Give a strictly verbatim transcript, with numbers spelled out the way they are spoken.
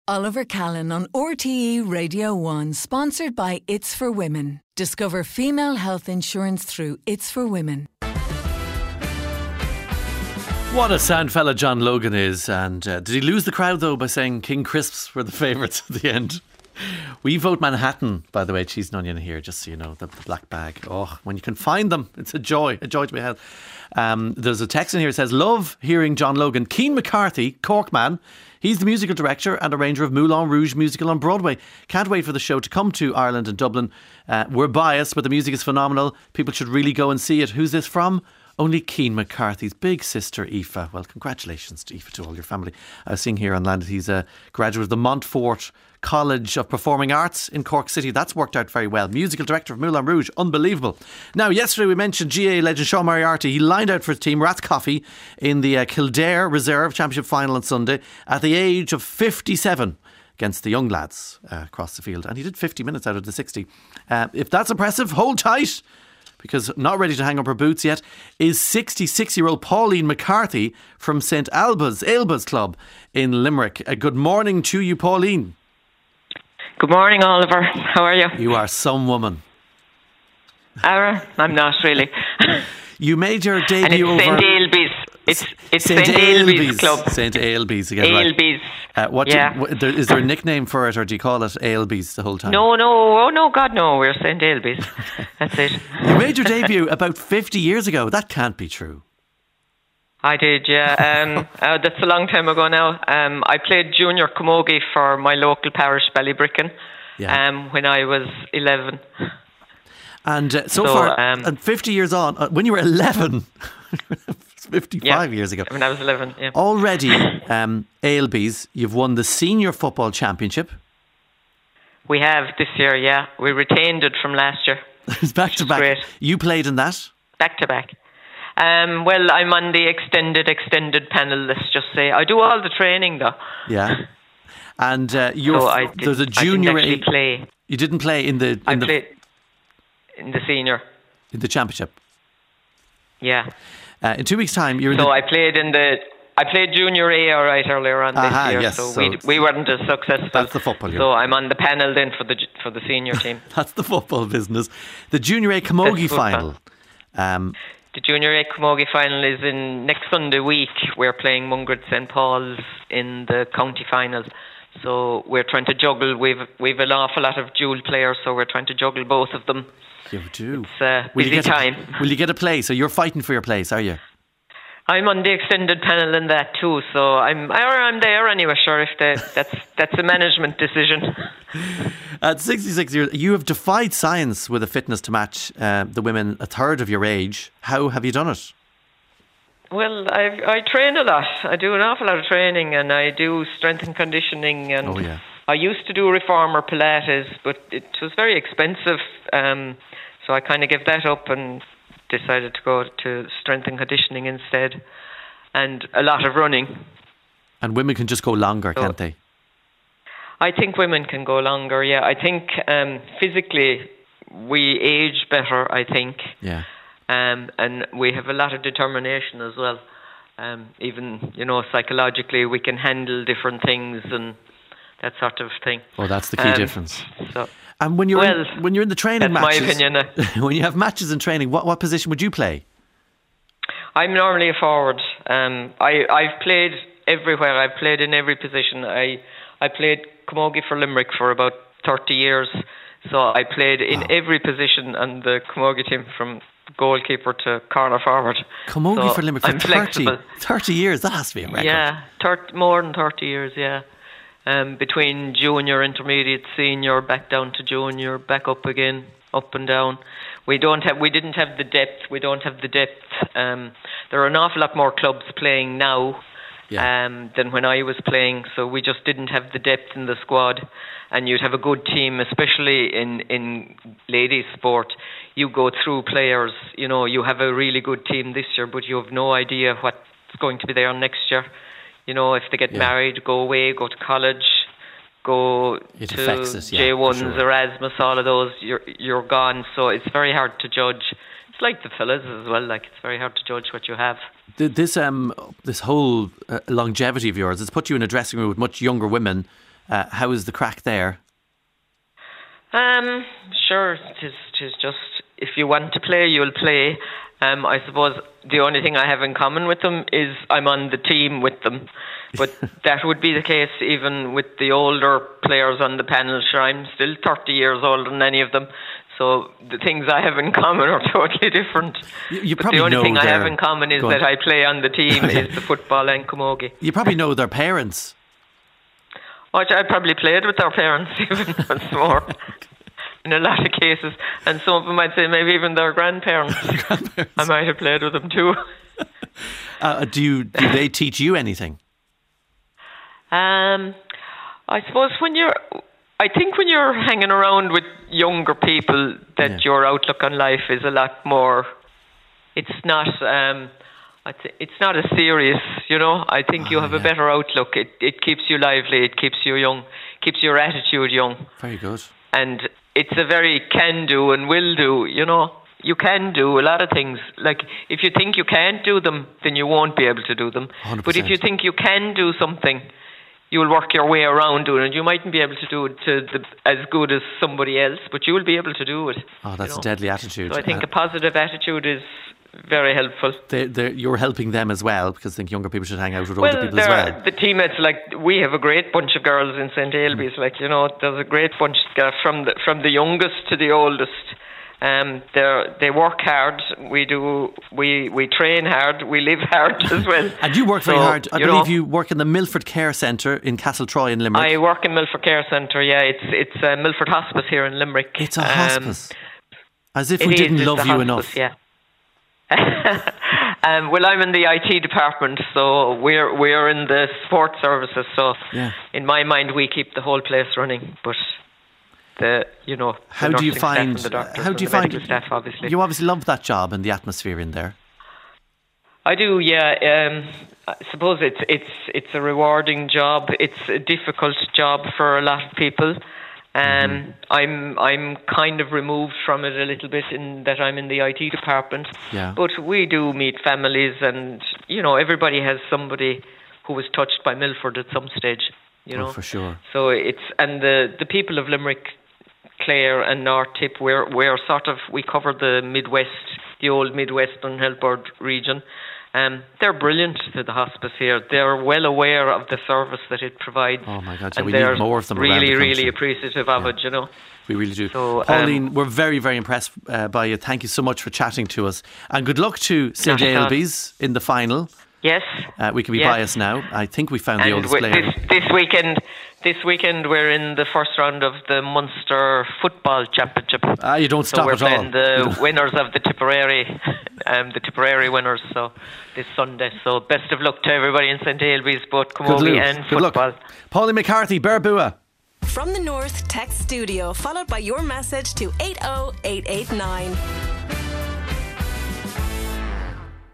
Oliver Callan on R T E Radio one, sponsored by It's for Women. Discover female health insurance through It's for Women. What a sound fella John Logan is. And uh, did he lose the crowd though by saying King Crisps were the favourites at the end? We vote Manhattan, by the way, cheese and onion here, just so you know, the, the black bag. Oh, when you can find them, it's a joy, a joy to be had. Um, there's a text in here that says, love hearing John Logan. Keane McCarthy, Cork man, he's the musical director and arranger of Moulin Rouge musical on Broadway. Can't wait for the show to come to Ireland and Dublin. Uh, we're biased, but the music is phenomenal. People should really go and see it. Who's this from? Only Keane McCarthy's big sister Aoife. Well, congratulations to Aoife, to all your family. I was seeing here online that he's a graduate of the Montfort College of Performing Arts in Cork City. That's worked out very well. Musical director of Moulin Rouge. Unbelievable. Now, yesterday we mentioned G A A legend Sean Moriarty. He lined out for his team, Rathcoffey, in the uh, Kildare Reserve Championship final on Sunday at the age of fifty-seven against the young lads uh, across the field. And he did fifty minutes out of the sixty. Uh, if that's impressive, hold tight, because not ready to hang up her boots yet is sixty-six-year-old Pauline McCarthy from Saint Alba's, Ailbha's Club in Limerick. Uh, good morning to you, Pauline. Good morning, Oliver. How are you? You are some woman. Uh, I'm not really. You made your debut and it's over... Saint Ailbha's. It's it's Saint Ailbha's Club. Saint Ailbha's again. Ailbha's. Right. Uh, what yeah. do, what, there, is there a nickname for it, or do you call it Ailbha's the whole time? No, no, oh no, God no. We're Saint Ailbha's. That's it. You made your debut about fifty years ago. That can't be true. I did, yeah. Um, uh, that's a long time ago now. Um, I played junior camogie for my local parish, Ballybricken, yeah. um, when I was eleven. And uh, so, so far, um, and fifty years on, uh, when you were eleven, fifty-five yeah, years ago. When I was eleven, yeah. Already, um, Ailbha's, you've won the Senior Football Championship. We have this year, yeah. We retained it from last year. It's back to back. Great. You played in that? Back to back. Um, well, I'm on the extended, extended panel, let's just say. I do all the training, though. Yeah. And uh, you're, so I did, there's a junior... I didn't actually play. You didn't play in the... In I the, played in the senior. In the championship? Yeah. Uh, in two weeks' time, you're in So the, I played in the... I played junior A all right earlier on Aha, this year, yes, so, so we we weren't as successful. That's the football. So I'm on the panel then for the for the senior team. That's the football business. The junior A camogie final. Um, the junior A camogie final is in next Sunday week. We're playing Mungret Saint Paul's in the county final. So we're trying to juggle. We've we've an awful lot of dual players, so we're trying to juggle both of them. You do. It's a will busy you get time. A, will you get a place? So you're fighting for your place, are you? I'm on the extended panel in that too, so I'm I'm there anyway. Sure, if they, that's that's a management decision. At sixty-six years, you have defied science with a fitness to match uh, the women a third of your age. How have you done it? Well, I I train a lot. I do an awful lot of training, and I do strength and conditioning. And oh, yeah. I used to do reformer Pilates, but it was very expensive, um, so I kind of gave that up and decided to go to strength and conditioning instead, and a lot of running. And women can just go longer, so, can't they? I think women can go longer, yeah. I think um, physically we age better, I think. Yeah. Um, and we have a lot of determination as well. Um, even, you know, psychologically we can handle different things and that sort of thing. Oh, that's the key um, difference. So, and when you're well, in, when you're in the training that's matches, my opinion. Uh, when you have matches in training, what what position would you play? I'm normally a forward. Um, I I've played everywhere. I've played in every position. I I played camogie for Limerick for about thirty years, so I played in wow. every position on the camogie team, from goalkeeper to corner forward. Camogie so for Limerick for I'm thirty, flexible. thirty years. That has to be a record. Yeah, thirty, more than thirty years. Yeah. Um, between junior, intermediate, senior, back down to junior, back up again, up and down. We don't have, we didn't have the depth. We don't have the depth. Um, there are an awful lot more clubs playing now yeah. um, than when I was playing. So we just didn't have the depth in the squad. And you'd have a good team, especially in in ladies' sport. You go through players. You know, you have a really good team this year, but you have no idea what's going to be there next year. You know, if they get yeah. married, go away, go to college, go it to us, yeah, J ones, sure. Erasmus, all of those, you're you're gone. So it's very hard to judge. It's like the fellas as well. Like, it's very hard to judge what you have. This um this whole uh, longevity of yours, it's put you in a dressing room with much younger women, Uh, how is the crack there? Um, sure, tis, tis just, if you want to play, you'll play. Um, I suppose the only thing I have in common with them is I'm on the team with them. But that would be the case even with the older players on the panel. Sure, I'm still thirty years older than any of them. So the things I have in common are totally different. You, you but probably the only know thing I their... have in common is that I play on the team is the football and camogie. You probably know their parents. Oh, I probably played with their parents even once more. In a lot of cases, and some of them I'd say maybe even their grandparents. grandparents. I might have played with them too. uh, do you? Do they teach you anything? Um, I suppose when you're, I think when you're hanging around with younger people, that yeah. your outlook on life is a lot more. It's not. Um, I'd say it's not as serious, you know. I think oh, you have yeah. a better outlook. It it keeps you lively. It keeps you young. Keeps your attitude young. Very good. And it's a very can do and will do, you know. You can do a lot of things. Like, if you think you can't do them, then you won't be able to do them. one hundred percent. But if you think you can do something, you'll work your way around doing it. You mightn't be able to do it to the, as good as somebody else, but you will be able to do it. Oh, that's you know? a deadly attitude. So I think uh, a positive attitude is very helpful. They, you're helping them as well, because I think younger people should hang out with well, older people as well. The teammates, like, we have a great bunch of girls in Saint Ailbe's. Mm. Like, you know, there's a great bunch from the from the youngest to the oldest. Um, they they work hard. We do. We we train hard. We live hard as well. And you work so, very hard. I you believe know, you work in the Milford Care Centre in Castletroy in Limerick. I work in Milford Care Centre. Yeah, it's it's uh, Milford Hospice here in Limerick. It's a um, hospice. As if we didn't is, love you hospice, enough. Yeah. um, well, I'm in the I T department, so we're we're in the support services. So, yeah. in my mind, we keep the whole place running. But the you know, the how do you find? The doctors how do you and the find? Staff, obviously, you obviously love that job and the atmosphere in there. I do, yeah. Um, I suppose it's it's it's a rewarding job. It's a difficult job for a lot of people. Um, mm-hmm. I'm I'm kind of removed from it a little bit in that I'm in the I T department. Yeah. But we do meet families, and you know, everybody has somebody who was touched by Milford at some stage. You know, oh, for sure. So it's and the the people of Limerick, Clare and North Tip, we're we're sort of we cover the Midwest, the old Midwestern Helpboard region. Um, they're brilliant to the hospice here. They're well aware of the service that it provides. Oh my God, yeah, and we they're need more of them really, around the country. really appreciative of yeah. it, you know. We really do. So, Pauline, um, we're very, very impressed uh, by you. Thank you so much for chatting to us. And good luck to Saint Ailbe's in the final. Yes. Uh, we can be yes. biased now. I think we found and the oldest w- player. This, this weekend, this weekend we're in the first round of the Munster Football Championship. Ah, you don't stop so we're at all. playing the winners of the Tipperary, um, the Tipperary winners. So this Sunday. So best of luck to everybody in Saint Ailbe's, both camogie and Good football. Luck. Pauline McCarthy, Berbua. From the North Text Studio, followed by your message to eight oh eight eight nine.